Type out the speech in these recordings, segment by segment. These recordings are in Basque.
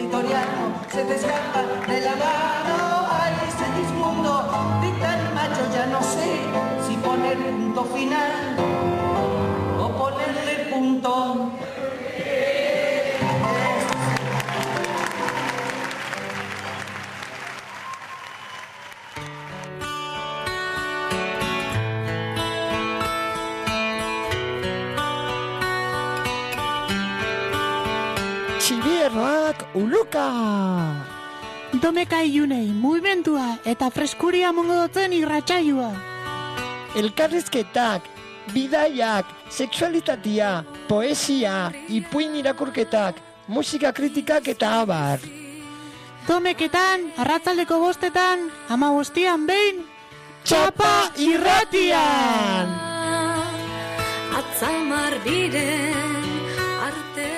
editorial se te escapa de la mano. Ay, ese dismundo de tan macho, ya no sé si poner punto final o ponerle punto. Txibierrak uluka! Domeka ilunei, mugimentua eta freskuria mongo dutzen irratsaioa. Elkarrizketak, bidaiak, sexualitatea, poesia, ipuin irakurketak, musika kritikak eta abar. Domeketan, arratzaldeko 5:00, 15:00 behin, Txapa irratian! Atzamar diren artea.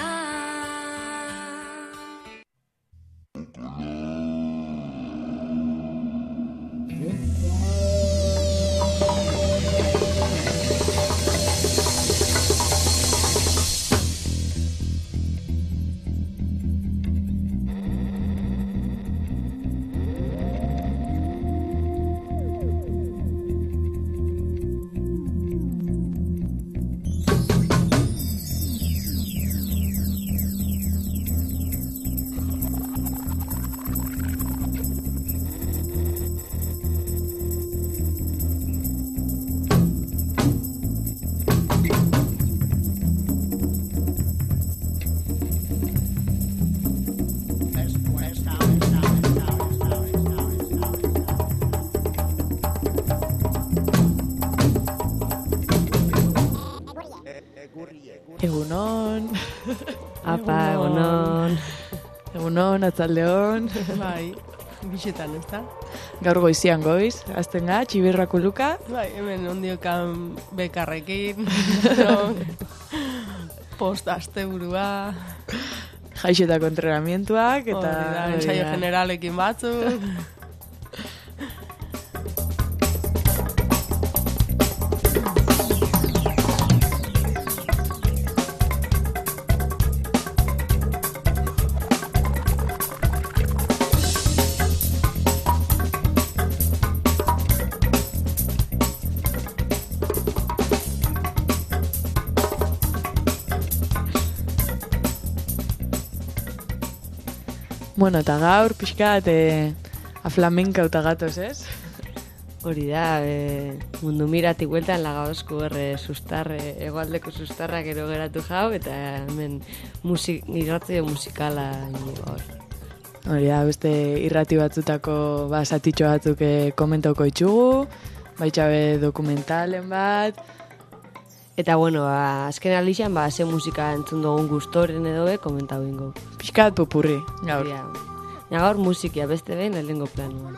Egunon. Apa, egunon. Egunon, atzaldeon. Bai, bixetan, ez da? Gaur goizian goiz, azten ga, txibirrak uluka. Bai, hemen ondiokan bekarrekin, post asteburua. Jaixetako entrenamientuak, eta... Ensaio generalekin batzuk. Bueno, eta gaur, pixkat, aflamenka utagatoz, ez? Hori da, mundu miratik bueltan lagaozko sustarre, egoaldeko sustarra gero geratu jau, eta hemen irratio musikala hor. Hori da, beste irrati batzutako satitxo batzuk komentauko itxugu, baitxabe dokumentalen bat. Eta bueno, azken alixan, ze musika entzun dugun gustoren edo komentau ingo. Pixkat pupurri, gaur. Gaur musikia beste behin lehengo planuan.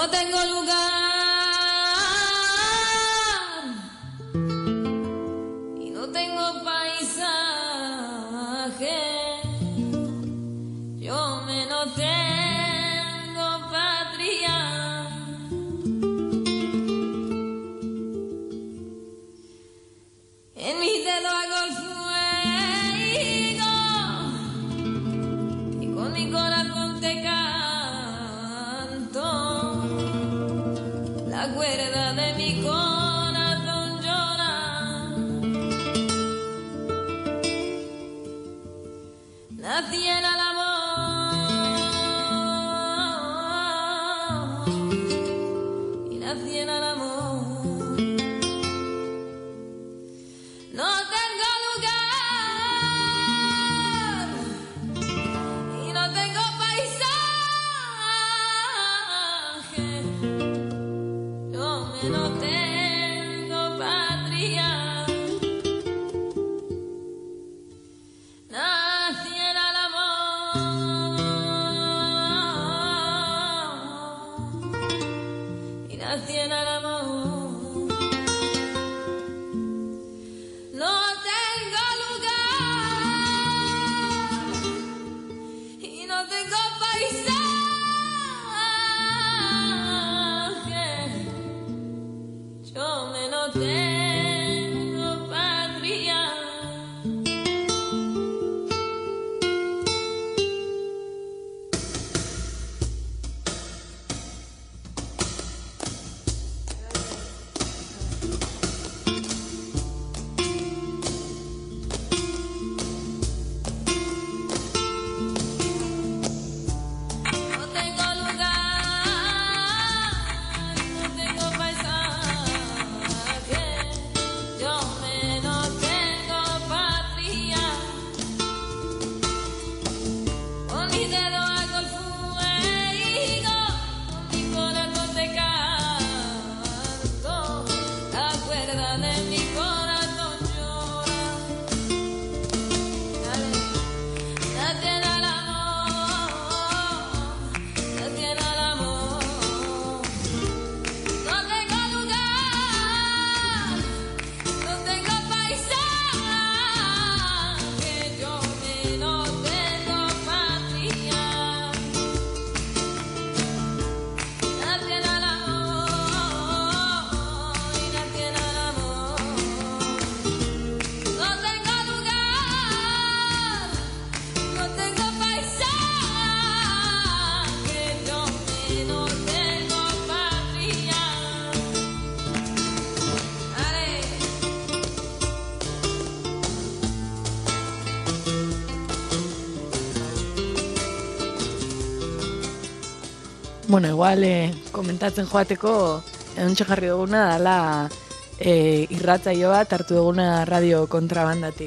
no tengo lugar y no tengo paisaje, yo menos tengo patria. En mis dedos hago el fuego y con mi corazón te canto. La cuerda de mi corazón llora. Nací en el amor y nací en el amor. No tengo lugar y no tengo paisaje, yo no tengo patria. Nací en el amor y nací en el amor. No tengo lugar y no tengo paisaje, yo menos tengo patria. No tengo lugar, no tengo paisaje, yo menos tengo patria. Con mi dedo hago el fuego, con mi corazón te canto. La cuerda de mi corazón llora. Nací en el amor, nací en el amor. No tengo lugar, no tengo paisaje, yo menos tengo patria. Nací en el amor y nací en el amor. No tengo lugar, no tengo paisaje, yo menos tengo patria. Ale. Bueno, igual komentatzen joateko edontxe jarri duguna dala irratzaio bat hartu duguna radio kontrabandatik.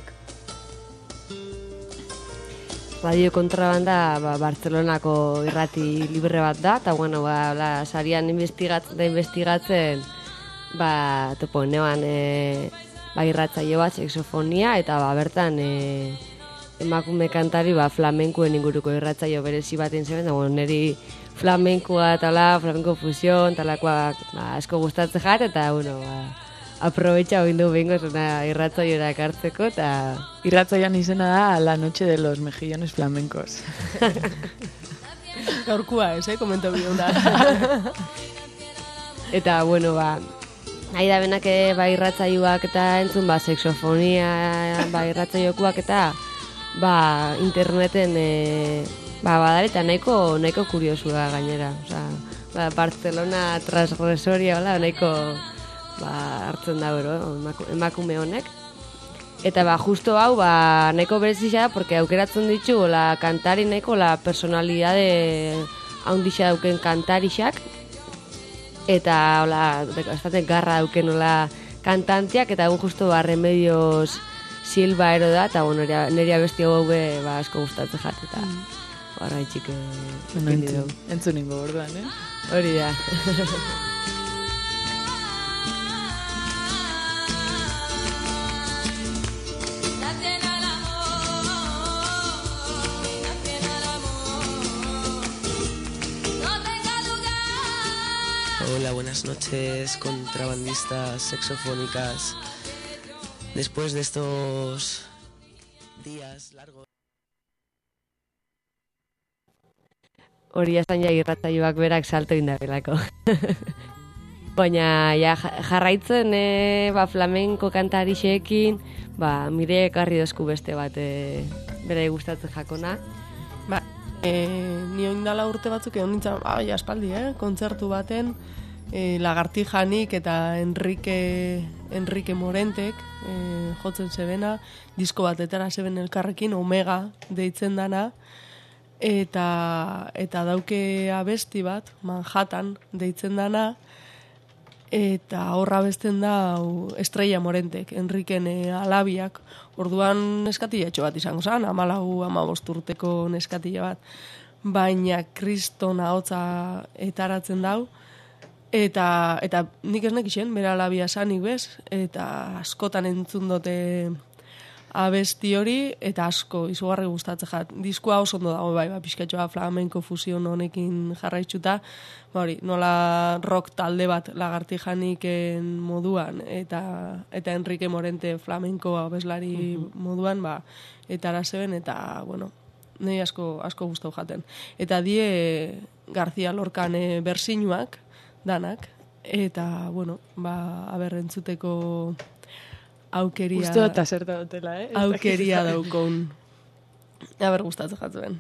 Radio Kontrabanda Bartzelonako irrati libre bat da, eta bueno, sarian investigatzen toponean irratzaio bat, sexofonia, eta bertan emakume kantari flamenkoen inguruko irratzaio berezi baten zeben, da bueno, niri flamenkoa tala, flamenko fusion, talakoak asko gustatzen jat, eta bueno, aprobetxa oindu bengo zena irratzaioa ekartzeko, eta Irratzaioan izena da La Noche de los Mejillones Flamencos. Gaurkua komento biduna. eta bueno, nahi da benak irratzaioak eta entzun, sexofonia, irratzaiokuak eta interneten badar eta nahiko kuriosua gainera. Osa, Barcelona transgresoria nahiko hartzen da emakume honek. Eta justo hau nahiko berezia da, porque aukeratzen ditu kantari nahiko personalidade haundixa dauken kantarixak, eta bastante garra dauken kantantiak, eta justo Remedios Silva ero da, eta nire abesti hau asko gustatzen jat, eta barra itxik entzun ningo borduan, hori da. Hola, buenas noches, contrabandistas, sexofónicas. Después de estos días largos... Hori esan ja irratsaioak berak salto indarrelako. Baina ja, jarraitzen flamenko kantarixeekin, mire ekarri dozku beste bat bere gustatzen jakona. Ni oindala urte batzuk egon nintzen, aspaldi, kontzertu baten, Lagartijanik eta Enrique Morentek jotzen zebena, disko batetara zeben elkarrekin, Omega deitzen dana, eta dauke abesti bat, Manhattan deitzen dana, eta horra besten da Estrella Morentek, Enriken alabiak, orduan neskatilatxo bat izango zen, 14-15 urteko neskatila bat, baina kriston ahotsa etaratzen dau, eta nik ez nekixen, bera alabia zanik bez, eta askotan entzun dute abesti hori, eta asko, izugarri gustatzen jat. Diskoa oso ondo dago, pixkatxoa flamenko fusion honekin jarraitzuta, nola rock talde bat Lagartijaniken moduan, eta Enrique Morente flamenko abeslari moduan, eta arazeben, eta, nahi asko gustau jaten. Eta die García Lorcan bersinuak, danak, eta, aber entzuteko aukeria... Gusto eta zerta dutela, Aukeria daukon. Aber gustatzen jatzuen.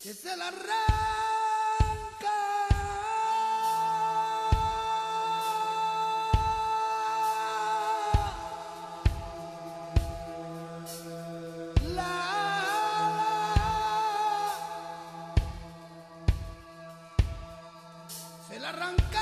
que se la arranca. Se la arranca.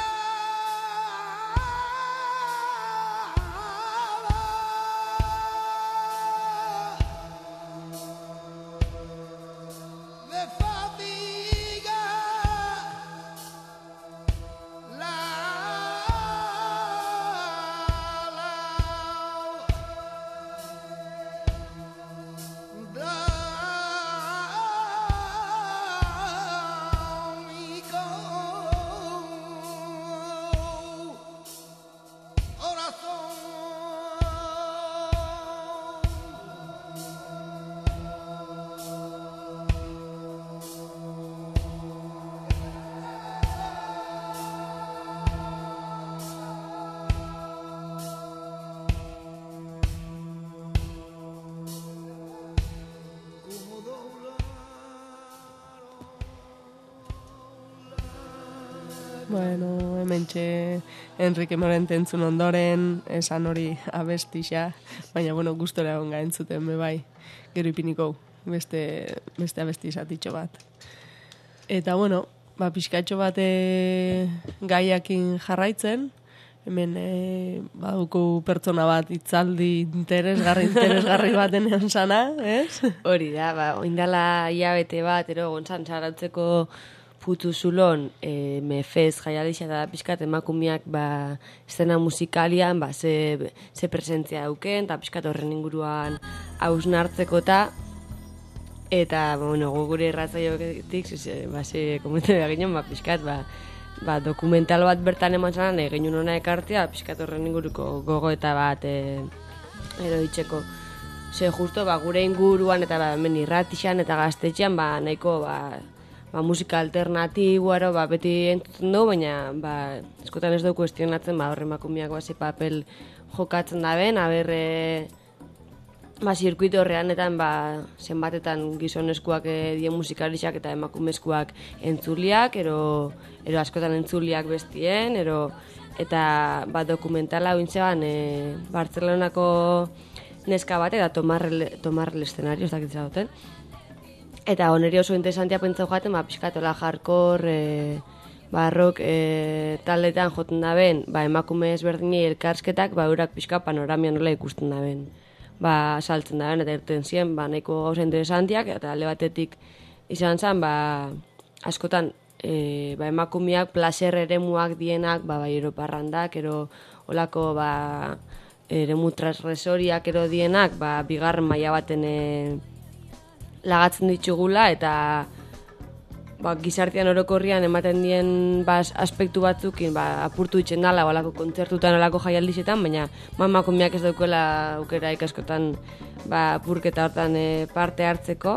Bueno, hementxe Enrique Morente entzun ondoren, esan hori abestixa, baina, bueno, gustora egon entzuten, bai, gero ipiniko beste abesti zatitxo bat. Eta, bueno, pixkatxo bat gaiakin jarraitzen, hemen baduko pertsona bat itzaldi interesgarri batenean sana, ez? Hori da, oindala hilabete bat, gontzan sarautzeko Putu Zulon, mefez jaialixa da pixkat emakumiak estena musikalian, ze presentzia dauken, eta pixkat horren inguruan hausnartzeko eta, bueno, gure erratzaioetik, ze komentu eginen, pixkat, dokumental bat bertan eman zanan, egin hona ekartzea, pixkat horren inguruko gogoeta bat eroitzeko. Ze justo, gure inguruan, eta hemen irratixan eta gaztetxean, nahiko, musika alternatiboaro beti entzuten dugu, baina eskotan ez dugu kuestionatzen horre emakumeak ze papel jokatzen da ben, zirkuito horreanetan zenbatetan gizonezkoak dien musikalixak eta emakumezkoak entzuliak, ero askotan entzuliak bestien, eta dokumentala ointzean Bartzelonako neska bat, eta Tomar el escenario, ez dakitza duten. Eta oneri oso interesantia pentsau jaten, pixkatola jarkor, barrok taldetan joten da ben, emakume ezberdinei elkarsketak, eurak pixka panoramian nola ikusten da ben. Saltzen da ben, eta irten ziren, nahiko gauza interesantiak, eta alde batetik izan zen, askotan, emakumeak placer eremuak dienak, Europarrandak, olako, eremu transgresoriak dienak, bigarren maila baten lagatzen ditugula, eta gizartean orokorrian ematen dien aspektu batzukin apurtu ditzen dala, olako kontzertutan, olako jaialdizetan, baina emakumeak ez daukela aukera ikaskotan apurketa hortan parte hartzeko.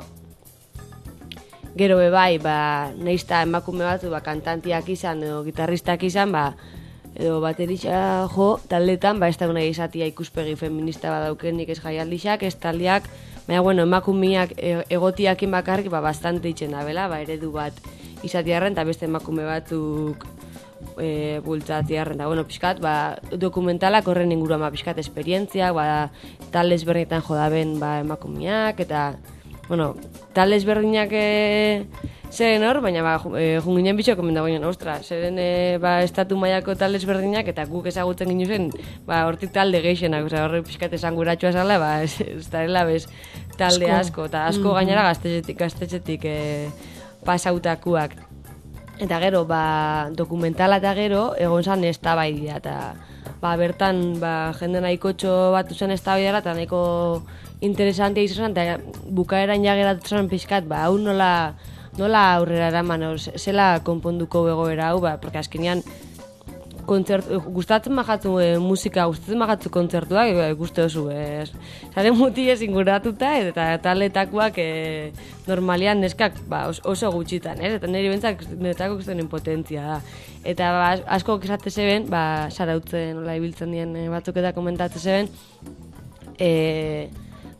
Gero bai, nahizta emakume batzu kantantiak izan edo gitarristak izan, edo baterisa taldetan, ez da nahi izatia ikuspegi feminista badaukenik ez jaialdixak, ez taldeak, baina, emakumeak egotiakin bakarrik bastante itxen da, eredu bat izatiarren, eta beste emakume batzuk bultzatiarren, eta, pixkat, dokumentalak horren inguruan, pixkat, esperientziak, talde ezberdinetan jodaben emakumeak, eta, talde ezberdinak zeren hor, baina junginen bitxo komenda goinen, zeren estatu mailako talde ezberdinak, eta guk ezagutzen ginen zen, hortik talde geixenak, horre pixkat esanguratxoa zala, ez darela bez talde asko, eta asko gainera gaztetxetik pasautakuak. Eta gero, dokumentala eta gero, egon zan eztabaidia, eta bertan jende nahikotxo bat zen eztabaidara, eta nahiko interesantia izan, eta bukaeran jageratu zen pixkat, hau nola aurrera eraman, zela konponduko egoera hau, porque azkenean gustatzen majatzu musika, gustatzen majatzu kontzertuak, guste oso, zaren muti inguratuta, eta taletakoak normalian neskak oso gutxitan, eta niri bentzak netako ikusten impotentzia da. Eta asko esate zeben, sarautzen, ibiltzen dien batzuk eta komentatzen zeben,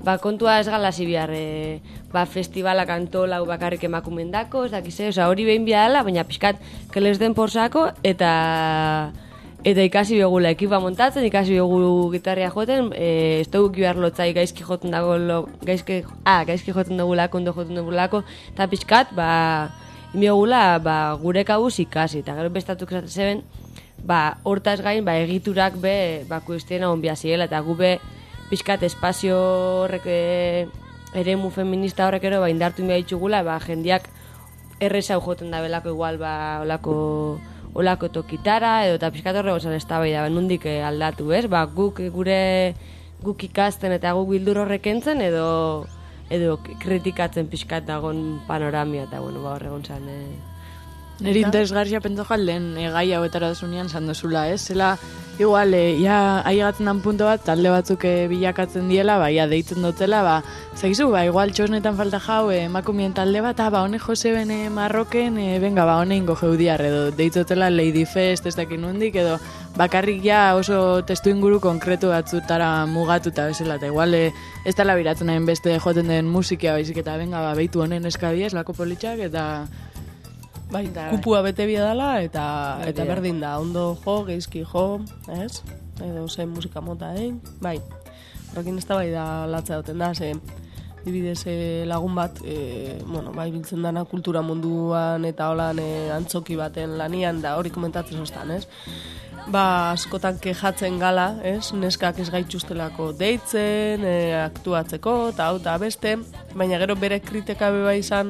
ba, kontua ez gala zibiar, ba, festivalak antolau bakarrik emakumendako, ez dakize, oza, hori behin biala, baina pixkat keles den porsako, eta ikasi begula ekipa montatzen, ikasi begu gitarria joten, ez dugu behar lotzai gaizki joten dago, gaizki joten dugulako, ondo joten dugulako, eta pixkat, ba, imiogula, ba, gure kabuz ikasi, eta gero bestatuk esaten zeben, ba, hortaz gain, ba, egiturak be, ba, kuestiena onbia ziela, eta gu be, pixkat espazio horrek, eremu feminista horrek ero, ba, indartu inbia ditugula, ba, jendiak errezau joten da belako igual, ba, olako tokitara, edo eta pixkat horre gozan eztabaida, ba, nundik aldatu, ez? Ba, guk ikasten eta guk bildur horrek entzen, edo kritikatzen pixkat dagon panoramia, eta bueno, ba, horre gontzan, Neri interesgarria pentso jalden gai hauetara dasunean sandozula, ez? Zela, igual, ja, aigatzen dan punto bat, talde batzuk bilakatzen diela, ba, ja, deitzen dutela, ba, zaizu, ba, igual, txosnetan falta jau, emakumien talde bat, ba, hone Joseben Marroken, venga, ba, hone ingo jeudiar, edo, deitzotela Lady Fest, ez dakin nundik, edo, bakarrik ja oso testu inguru konkretu batzutara mugatuta bezala, eta igual, ez tala biratzen hain beste joten den musikia, baizik, eta, venga, ba, beitu honen eskadia, lako politxak, eta... Bai, kupua bete bia dela, eta berdin da, ondo jo, geizki jo, ez? Edo zen musika mota, Bai, horrekin ez da bai da latza duten da, ze dibidez lagun bat, bueno, bai biltzen dana kultura munduan eta holan antzoki baten lanian, da hori komentatzen zoztan, ez? Ba, askotan kejatzen gala, ez? Neskak ez gaitxustelako deitzen, aktuatzeko, eta hau eta beste, baina gero bere kritika beba izan,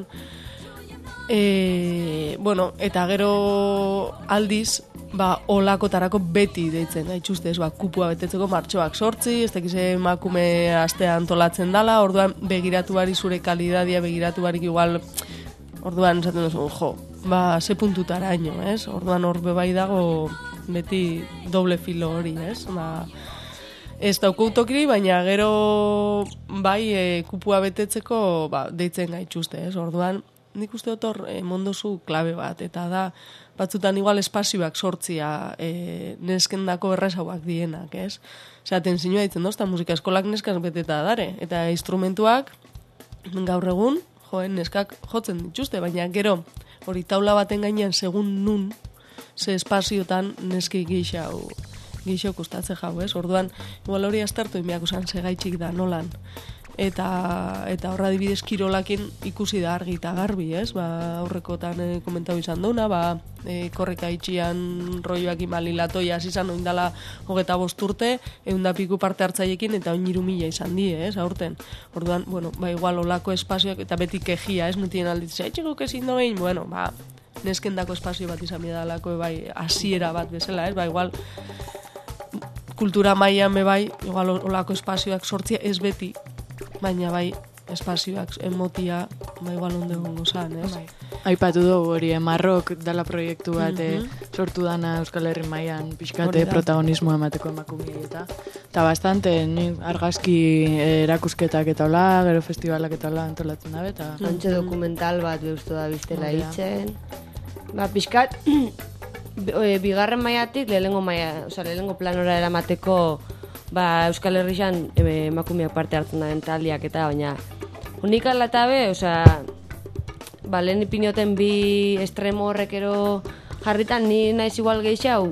bueno, eta gero aldiz, ba, olakotarako beti deitzen gaitxuste, ez, ba, kupua betetzeko martxoak 8, ez dakize emakume astea antolatzen dala, orduan begiratu bari zure kalidadia, begiratu barik igual, orduan esaten duzu, jo, ba, ze puntutaraino, ez, orduan hor bebai dago beti doble filo hori, ez, ba, ez daukautokiri, baina gero bai kupua betetzeko ba, deitzen gaitxuste, ez, orduan, nik uste dut hor mondozu klabe bat, eta da batzutan igual espazioak sortzia neskendako errazauak dienak, ez? Osea, tenzinua ditzen dozta, musika eskolak neskaz beteta dare, eta instrumentuak gaur egun, neskak jotzen dituzte, baina gero hori taula baten gainean segun nun, ze espaziotan neski geixau kustatze jau, ez? Orduan, igual hori astartu inbiako zan segaitxik da nolan. Eta horra dibidez kirolakin ikusi da argi eta garbi, ez? Ba, aurrekotan komentau izan duna, ba, korreka itxian roioak imalilatoia izan oindala 25 urte, 100 piku parte hartzaiekin eta 3.000 izan die, ez? Aurten. Orduan, bueno, ba, igual olako espazioak eta beti kejia, ez? Mutien alditzea, etxeko kezin dobein, bueno, ba, neskendako espazio bat izan bidalako, bai, hasiera bat bezala, ez? Ba, igual, kultura mailan bai, igual olako espazioak sortzia ez beti, baina bai espazioak emotia ba igual ondo egongo zan, ez? Bai. Aipatu dugu hori, Marrok dala proiektu bat sortu dana Euskal Herri mailan pixkate protagonismo emateko emakumei eta bastante argazki erakusketak eta hola, gero festivalak eta hola antolatzen dabe eta Antxe dokumental bat behustu da biztela hitzen. Ba, pixkat bigarren mailatik lehenengo planora eramateko ba, Euskal Herrian emakumeak parte hartzen da taldiak eta baina unikala eta be, ba, lehen ipinioten bi estremo horrekero jarritan ni naiz igual geixau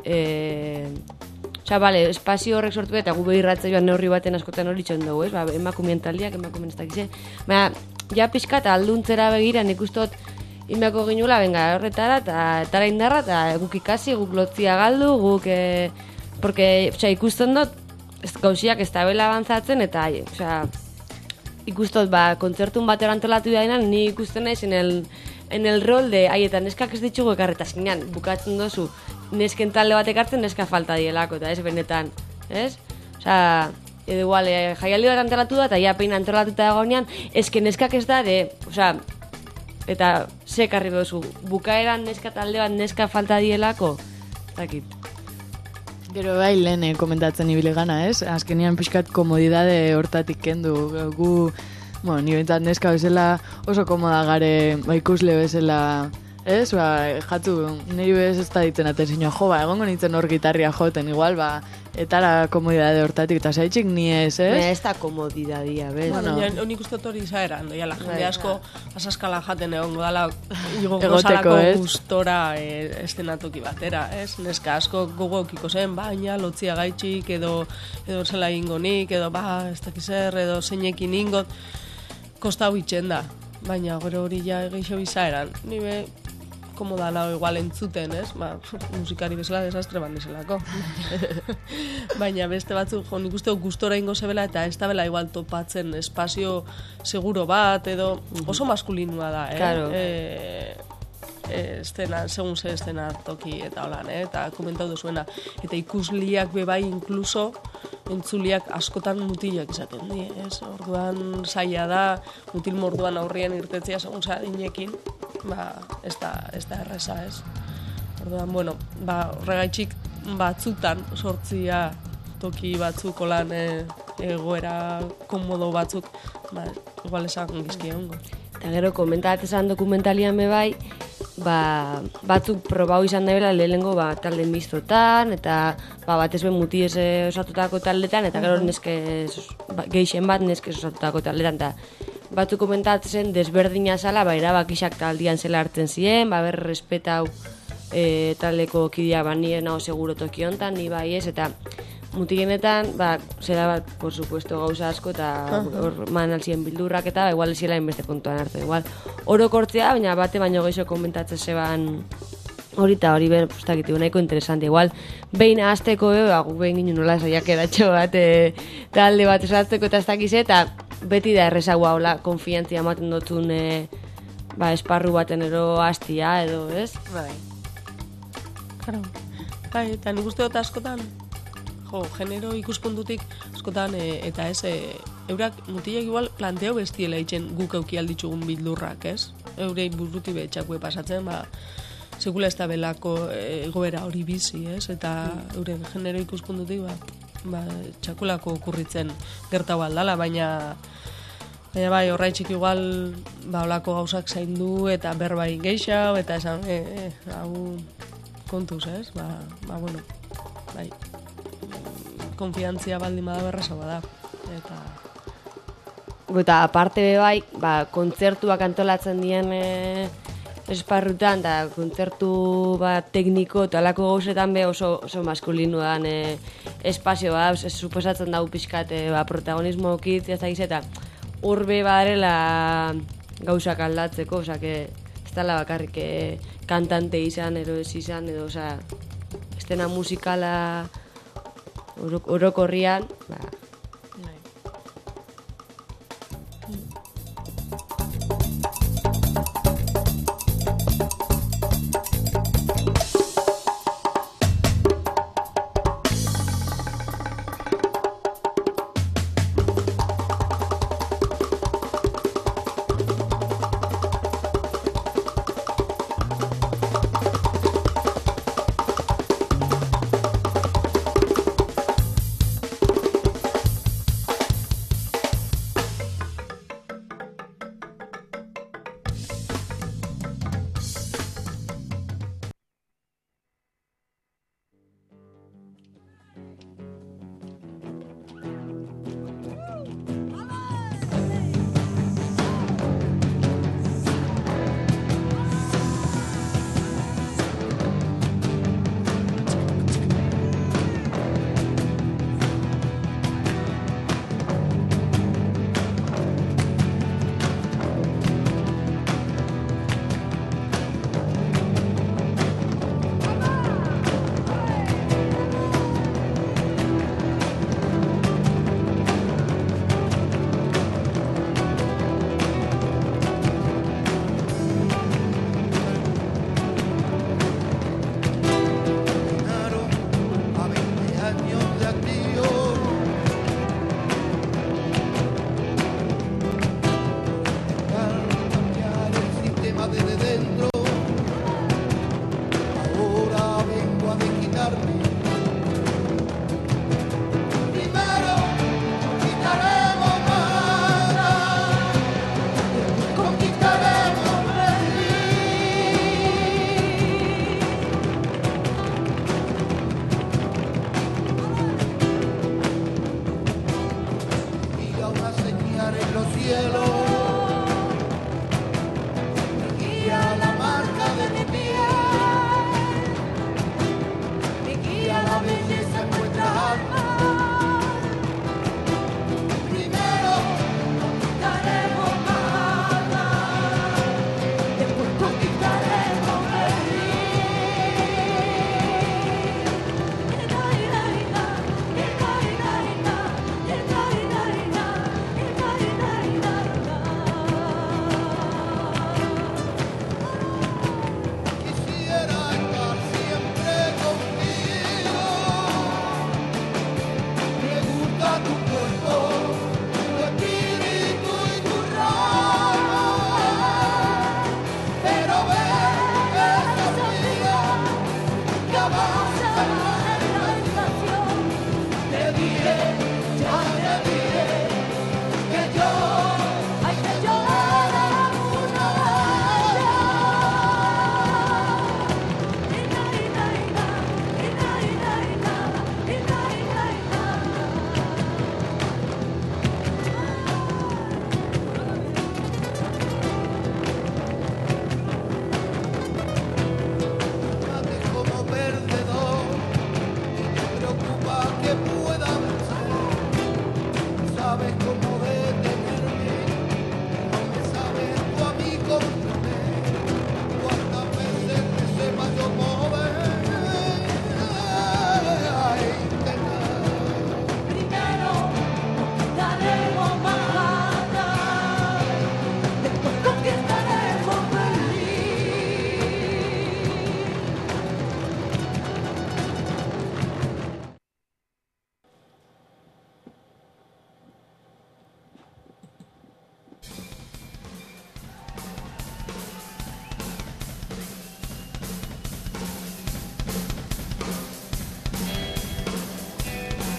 bale, espazio horrek sortu eta gu behirratza joan neurri baten askotan hori txon dugu, ez? Ba, emakumeen taldiak, emakumeen ez dakize. Baina, ja pixkat alduntzera begira nik ustot inbeako ginula, benga, horretara eta indarra, eta guk ikasi, guk lotzia galdu, guk porque, ikusten dut, gauziak ez tabela abantzatzen, eta, ikustot, ba, kontzertun batera antolatu dainan, ni ikusten naiz en el rol de, eta neskak ez ditugu ekarretazkinan, bukatzen dozu, nesken talde bat ekartzen, neska falta dielako, eta ez benetan, ez? Edo igual, jaialdi bat antolatu da, eta ja pein antolatuta dagoenean, eske neskak ez da, eta ze karri dozu, bukaeran neska talde bat neska falta dielako, dakit. Gero bai lehen komentatzen ibile gana, ez? Azkenean pixkat komodidade hortatik kendu. Gu, bueno, ni bentzat neska bezala oso komoda gare, ba, ikusle bezala Ez, jatu, niri bez ez da ditzen atentzioa, egongo nintzen hor gitarria joten, igual, etara komodidade hortatik, eta zaitxik ni ez? Ez da komodidadia, bez? Bueno. Nik uste hori izaeran, la jende asko asaskala jaten egongo dala, Egoteko, salako ez? gustora estenatoki batera, ez? Neska asko gogokiko zen, baina lotzia gaitxik, edo zela ingonik, edo ez dakizer, edo zeinekin ingot, kostau itxen da. Baina gero hori ja geixo izaeran, nire komoda nago igual entzuten, ez? Musikari bezala desastre ban deselako. Baina beste batzuk, nik uste gustora ingo zebela eta ez da bela igual topatzen espazio seguro bat, edo oso maskulinua da, Claro. Estena, segun ze estena toki eta holan, eta komentau duzuena. Eta ikusliak bebai inkluso entzuliak askotan mutilak izaten die, ez? Orduan zaila da, mutil morduan aurrien irtetzea segun inekin, ez da erresa, ez? Orduan, bueno, horregaitxik batzutan sortzia toki batzuk olan egoera komodo batzuk, igual esan gizki egongo. Eta gero, komentatzen dokumentalian bebai, batzuk probau izan daibela lehenengo talde mistotan, eta batez ben mutiez osatutako taldetan, eta gero geixen bat neskez osatutako taldetan, eta batzuk komentatzen desberdina zala, erabakixak taldian zela hartzen ziren, berrespetau taldeko kidea nire nago seguro toki hontan, ni bai ez, eta mutigenetan, zera bat, por supuesto, gauza asko, eta hor manalzien bildurrak, eta igual ezila inbeste kontuan hartzen. Igual, orokortzea, baina bate baino gehiago komentatzen zeban hori eta hori ben, postakiti, nahiko interesante. Igual, behin azteko, guk behin ginen nola zaiak edatxo bat, talde bat esatzeko eta ez dakize, eta beti da errezagoa, hola, konfiantzia ematen dutun, esparru baten ero hastia, edo, ez? Bai. Claro. Bai, eta nik uste dut askotan, genero ikuspuntutik askotan, eta ez, eurak mutilak igual planteo bestiela itxen guk auki alditzugun bildurrak, ez? Eurei buruti betxakue pasatzen, sekula ez da belako egoera hori bizi, ez? Eta euren genero ikuspuntutik, txakulako okurritzen gertau aldala, baina bai, horraitxik igual, olako gauzak zaindu eta berbain geixau, eta esan, hau kontuz, ez? Bueno, bai, konfiantzia baldin bada berrezagoa da, Eta aparte bai, kontzertuak antolatzen dien esparrutan, eta kontzertu tekniko eta alako gauzetan be oso maskulinuan espazio suposatzen dago pixkat protagonismo okitz, eta urbe badarela gauzak aldatzeko, ez dela bakarrik kantante izan, edo ez izan, edo estena musikala orokorrian,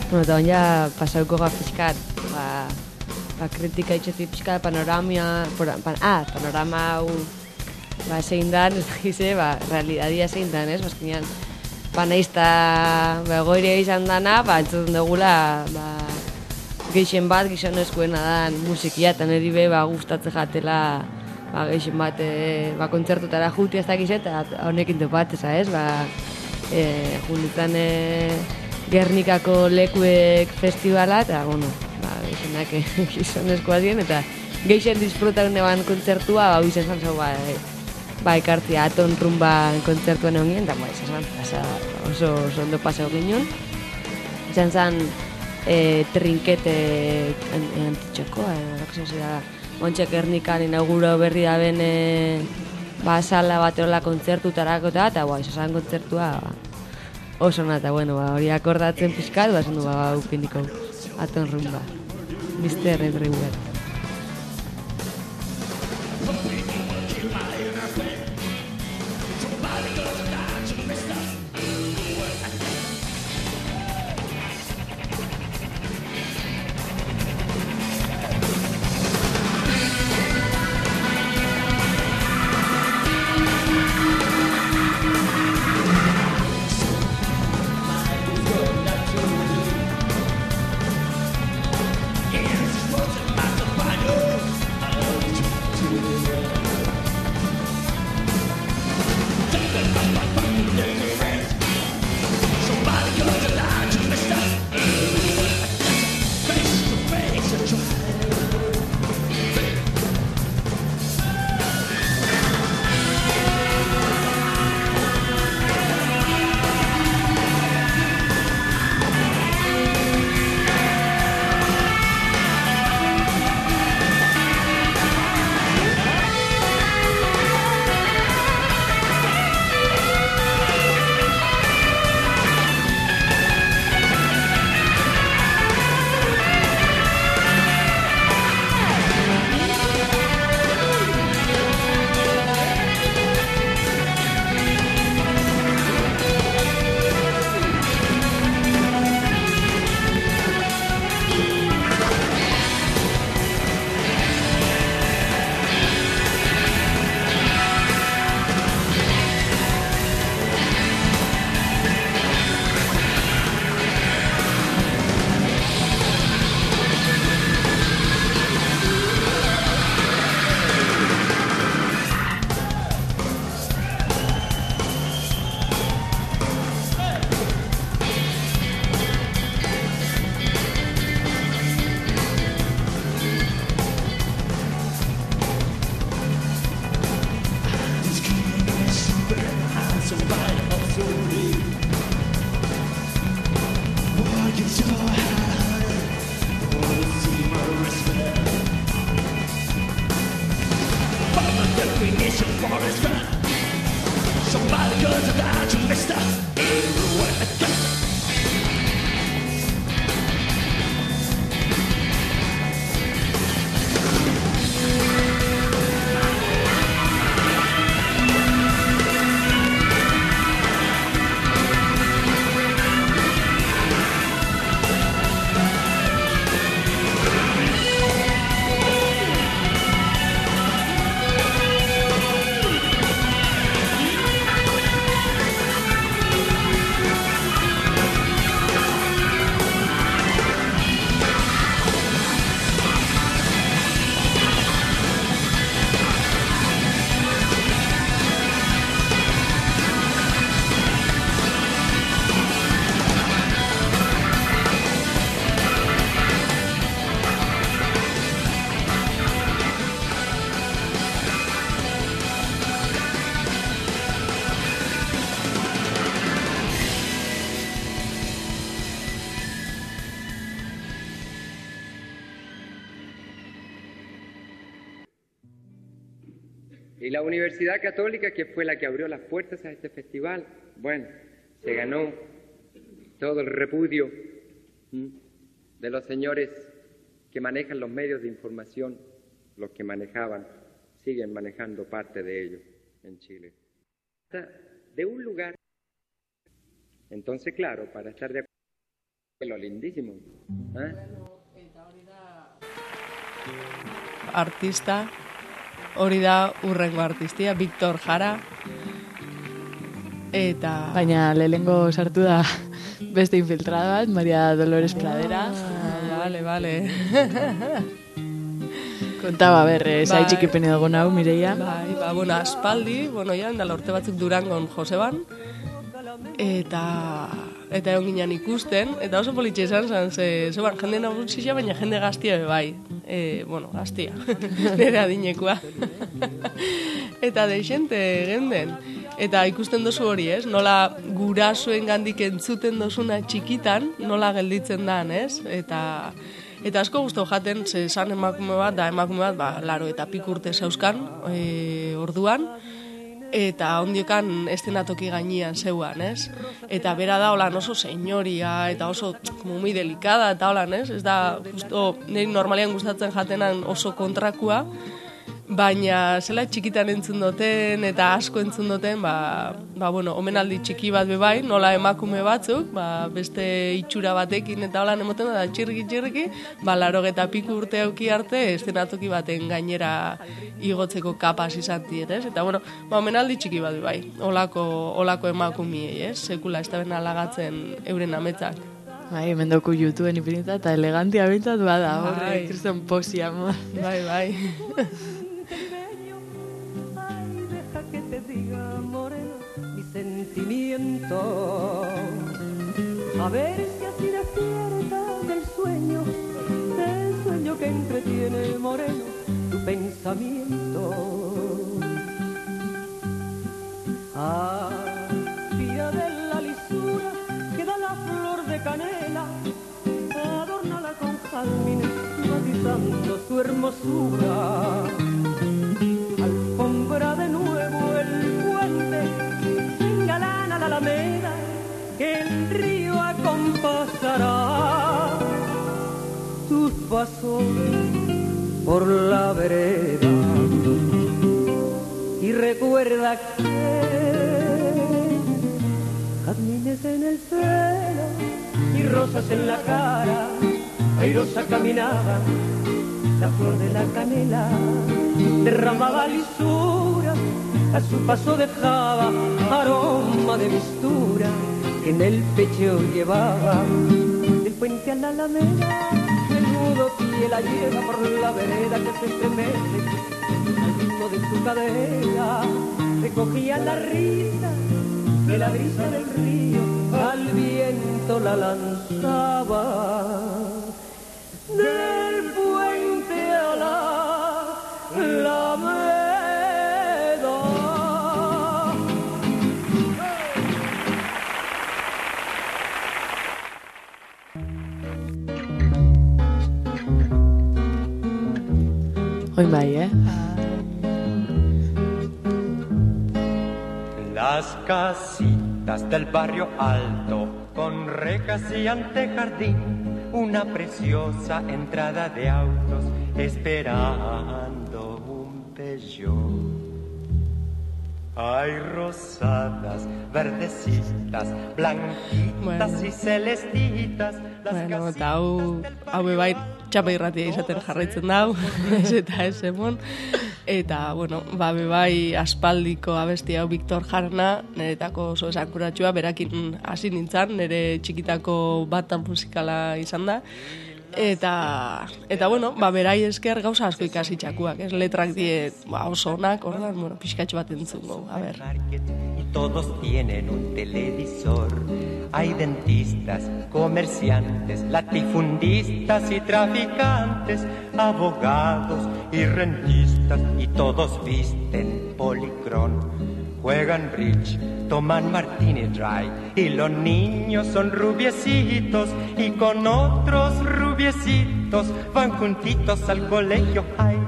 Bueno, eta baina pasauko ga pixkat, kritika itxetik pixkat, panorama hau, zein dan, ez dakize, realidadia zein dan, ez? Bazkinean, naizta goiria izan dana, entzuten dugula, geixen bat gizonezkoena dan musikia, eta niri be, gustatzen jatela, geixen bat, kontzertutara juti ez dakiz, eta honekin topatez, ez? Junditan Gernikako lekuek festivala, eta, geixenak gizonezkoa ziren, eta geixen disfrutan neban kontzertua, izan zan zau, ekartzia Aton Rumba kontzertuan egon ginen, eta oso ondo pasau ginen. Izan zan trinkete antitxokoa, ontsa Gernikan inauguro berri da ben sala bat erola kontzertutarako eta izan zan kontzertua oso nata, hori akordatzen pixkat, zendu upindiko Aton Rumba, Mr. Everywhere. Y la Universidad Católica, que fue la que abrió las puertas a este festival, bueno, se ganó todo el repudio de los señores que manejan los medios de información, los que manejaban, siguen manejando parte de ellos en Chile. De un lugar, entonces claro, para estar de acuerdo Lo lindísimo. Artista, hori da urrengo artistia, Victor Jara. Eta... Baina lehengo sartu da beste infiltrada bat, Maria Dolores Pradera. Vale. Kontaba, zai txikipeni dago nau, Mireia. Bueno, aspaldi, ja, endala urte batzuk Durangon Joseban, eta egon ginen ikusten, eta oso politxe izan zen, zeban jende nagusizia, baina jende gaztia bai. Gaztia, nire adinekua. Eta deixente genden. Eta ikusten dozu hori, ez? Nola gurasoen gandik entzuten dozuna txikitan, nola gelditzen dan, ez? Eta asko guztu jaten, zan emakume bat, laro eta pikurte zauzkan, orduan, eta ondiokan estenatoki gainean zeuan, ez? Eta bera da, holan, oso senyoria, eta oso, como muy delikada, eta holan, ez? Ez da, justo, niri normalian gustatzen jatenan oso kontrakua, baina zela txikitan entzun duten eta asko entzun duten, omenaldi txiki bat bebai, nola emakume batzuk, beste itxura batekin eta holan emoten da txirriki, 80 piku urte auki arte estenatoki baten gainera igotzeko kapaz izan dien, ez? Eta omenaldi txiki bat bebai, olako emakumiei, ez? Sekula ez da ben alagatzen euren ametzak. Hemen doku YouTubeen ipinita eta elegantia bintzat bada, horre, kriston posia, mo. Bai. A ver si así despierta del sueño que entretiene moreno tu pensamiento. Pía de la lisura que da la flor de canela, adórnala con jazmines matizando su hermosura. Alfombra de nuevo el puente, engalana la alameda, que el río acompasará tus pasos por la vereda. Y recuerda que jazmines en el suelo y rosas en la cara, airosa caminaba la flor de la canela, derramaba lisura, a su paso dejaba aroma de mistura que en el pecho llevaba. Del puente a la alameda, el nudo pie la lleva por la vereda que se estremece al ritmo de su cadera. Recogía la risa de la brisa del río, al viento la lanzaba. Del puente a la alameda. Oin bai, Las casitas del barrio alto, con rejas y antejardín, una preciosa entrada de autos, esperando un Peugeot. Hay rosadas, verdecitas, blanquitas y celestitas. Eta hau bai txapa irratia izaten jarraitzen dau, eta ez emon. Eta, bai aspaldiko abesti hau Victor Jarana, niretako oso esankuratxua, berakin hasi nintzen, nire txikitako batan musikala izan da. Eta berai esker gauza asko ikasi txakuak, ez letrak die oso onak, ordan, pixkatxo bat entzungo, a ber. Y todos tienen un televisor, hay dentistas, comerciantes, latifundistas y traficantes, abogados y rentistas, y todos visten policrón. Juegan Rich, toman Martini Dry, y los niños son rubiecitos, y con otros rubiecitos van juntitos al colegio high.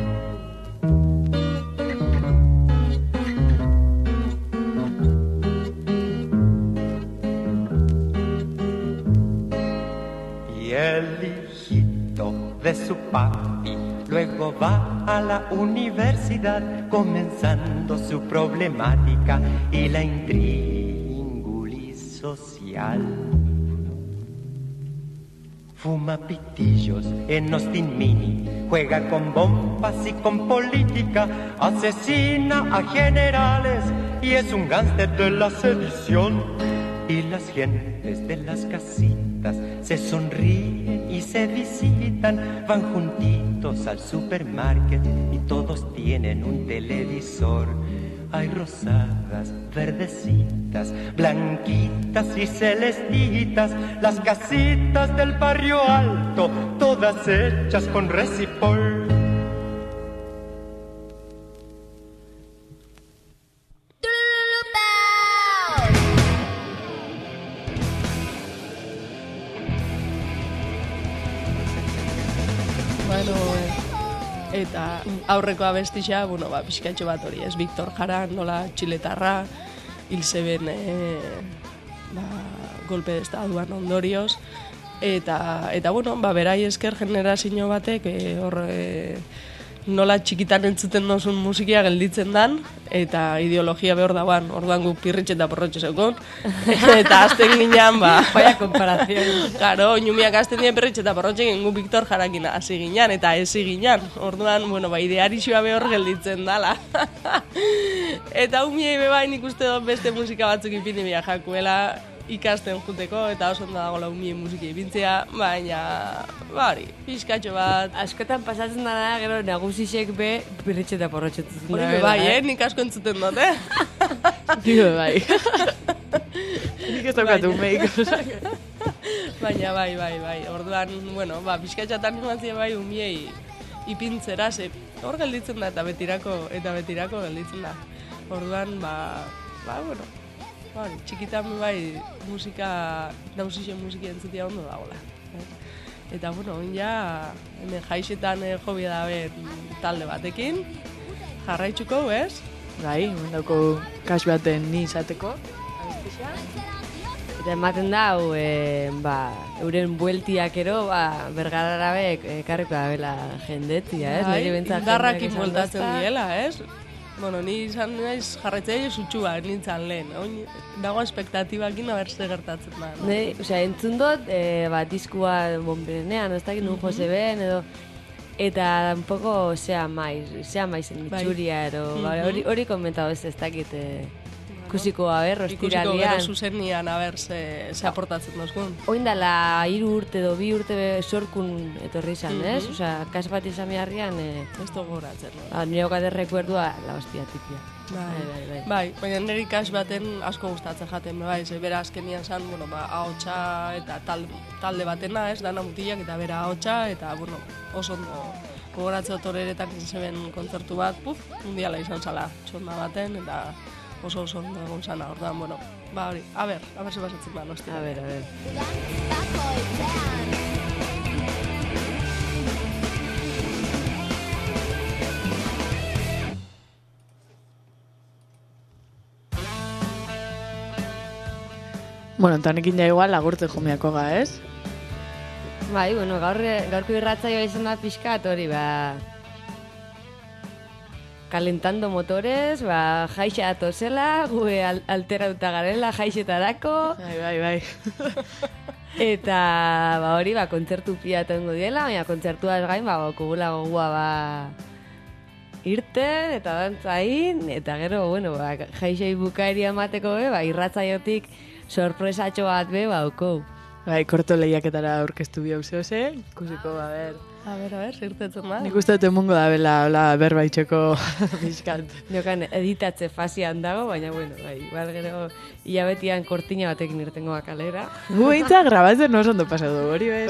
Y el hijito de su papi luego va a la universidad, comenzando su problemática y la intríngulis social. Fuma pitillos en Austin Mini, juega con bombas y con política, asesina a generales y es un gángster de la sedición. Y las gentes de las casitas se sonríen y se visitan, van juntitos al supermarket y todos tienen un televisor. Hay rosadas, verdecitas, blanquitas y celestitas, las casitas del barrio alto, todas hechas con resipol. Eta aurreko abestisa, pixkatxo bat hori, ez, Victor Jara, nola txiletarra, hil zeben golpe de estaduan ondorioz, eta berai esker generazio batek nola txikitan entzuten dozun musikia gelditzen dan, eta ideologia behor dauan, orduan gu pirritxe eta porrotxe zeukon, eta azten ginean, Vaya comparación. Claro, inumiak azten dien pirritxe eta porrotxe gu Victor Jarakin hasi ginean, eta ezi ginean, orduan, idearixua behor gelditzen dala. Eta umiei bebain ikuste dut beste musika batzuk ipini bia jakuela, ikasten juteko, eta oso ondo dagoela umien musiki ipintzea, baina, hori, pixkatxo bat. Askotan pasatzen da, gero nagusisek be, pirritxe eta porrotxetzen da. Hori bai, nik asko entzuten dut, Dio bai. Nik ez daukatu umeik. Baina, bai. Orduan, pixkatxo animazia bai umiei ipintzera, ze hor gelditzen da, eta betirako gelditzen da. Orduan, txikitan bai musika, nausixen musiki entzutia ondo dagoela. Eta, hemen jaixetan jobia dabe talde batekin, jarraitzuko, ez? Bai, dauko kasu baten ni izateko. Eta ematen da, euren bueltiak ero, bergararabek ekarriko dabela jendetzia, ez? Indarrakin bueltatzen diela, ez? Ni izan naiz jarraitzaile sutxua, nintzen lehen. Dago espektatibakin abertze gertatzen da. Entzun dut, diskua bonberenean, ez dakit nun jose ben, edo... Eta un poco sea maizen itxuria, hori komentatu ez dakit... Ikusiko, rostiralian. Ikusiko gero zuzenian, ze aportatzen dozkun. Oindala 3 urte edo 2 urte sorkun etorri izan, ez? Kas bat izan beharrian... Ez dugu horatzen. Nire okaderrekuerdua, la hostia tipia. Bai, baina niri kas baten asko gustatzen jaten, ze bera azkenian zan, ahotsa eta talde batena, ez, dana mutilak eta bera ahotsa, eta, oso ondo gogoratze otoreretak izan kontzertu bat, mundiala izan zala txonda baten, eta oso ondo egon zana, orduan, hori, a ber, ze pasatzen da, hostia. A ber. Tanekin ja igual agurtzen jomiako ga, ez? Bai, gaurko irratzaioa izan da pixkat, hori, kalentando motores, jaixa atozela, gue alterauta garela jaixetarako. Bai. Eta, hori, kontzertu pia tengo diela, baina kontzertua ez gain, kugula gogua, irten, eta dantzain, eta gero, jaixei bukaeria emateko, irratzaiotik sorpresatxo bat oko. Bai, korto lehiaketara aurkeztu bi hauze, ikusiko, A ber, zirtetzen da. Nik uste dut emungo da bela berbaitxeko bizkat. Niokan editatze fasian dago, baina, igual gero hilabetian kortina batekin irtengo kalera. Gueintza grabatzen oso ondo pasatu, hori bez?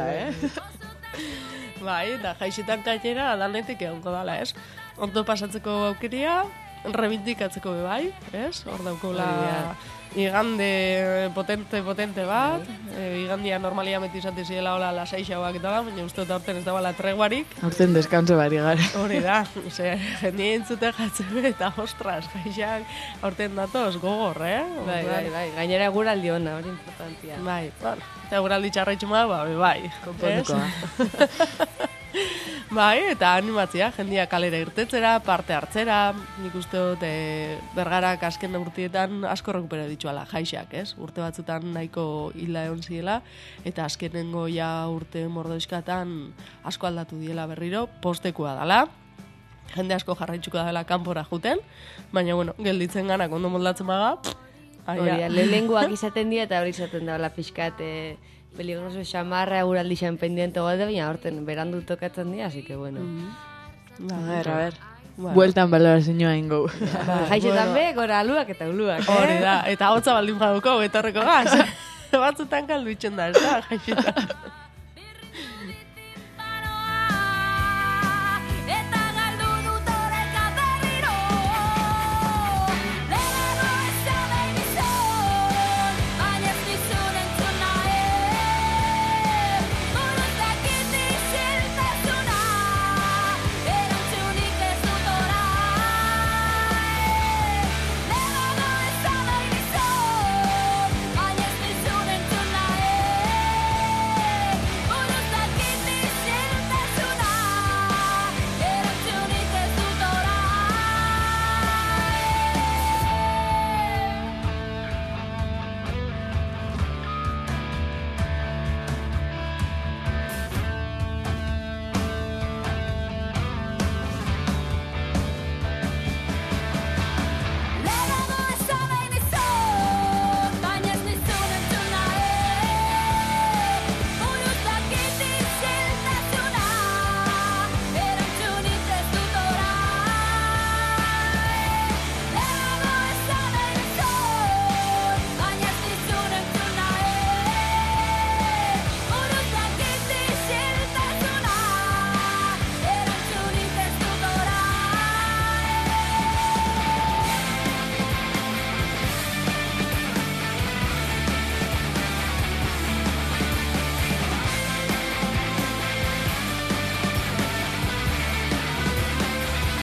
Bai, eta jaixetan kaitera adanetik egongo dala, ez? Ondo pasatzeko aukeria, rebindikatzeko bai, ez? Hor daukola... Igande potente bat, igandia normalia meti izate ziela hola lasaixauak eta da, baina uste eta horten ez da bala treguarik. Horten deskanso bari gara. Hori da, jendia entzute jatzen eta ostras, jaixak horten datoz gogor, Bai, gainera guraldi hona, hori importantia. Bai, eta guraldi txarraitxuma, bai. Konpondukoa. Bai, eta animatzea, jendia kalera irtetzera, parte hartzera, nik uste dut Bergarak azken urtietan asko rekupera dituala, jaixak, ez? Urte batzutan nahiko hilda egon ziela, eta azkenengo ja urte mordoizkatan asko aldatu diela berriro, postekoa dela, jende asko jarraitzuko dela kanpora juten, baina, bueno, gelditzen ganak ondo moldatzen baga, hori, lehenguak izaten dira, eta hori izaten da, pixkat, peligroso xamarra, uraldi xan pendiente gode, baina horten berandu tokatzen dira, así que bueno. A ver. Bueltan balorazioa ingo. Jaixetan be, gora aluak eta uluak. Hori da, eta hotza baldin baduko, etorreko gaz. Batzutan kaldu itxen da, ez da, jaixetan.